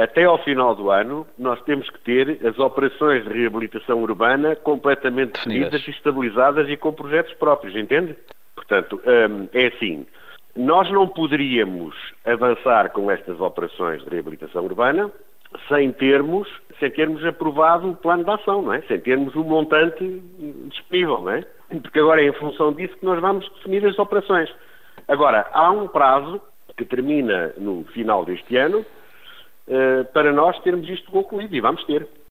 até ao final do ano, nós temos que ter as operações de reabilitação urbana completamente definidas e estabilizadas e com projetos próprios, entende? Portanto, é assim, nós não poderíamos avançar com estas operações de reabilitação urbana sem termos aprovado o plano de ação, não é? Sem termos um montante disponível, não é? Porque agora é em função disso que nós vamos definir as operações. Agora, há um prazo que termina no final deste ano para nós termos isto concluído, e vamos ter.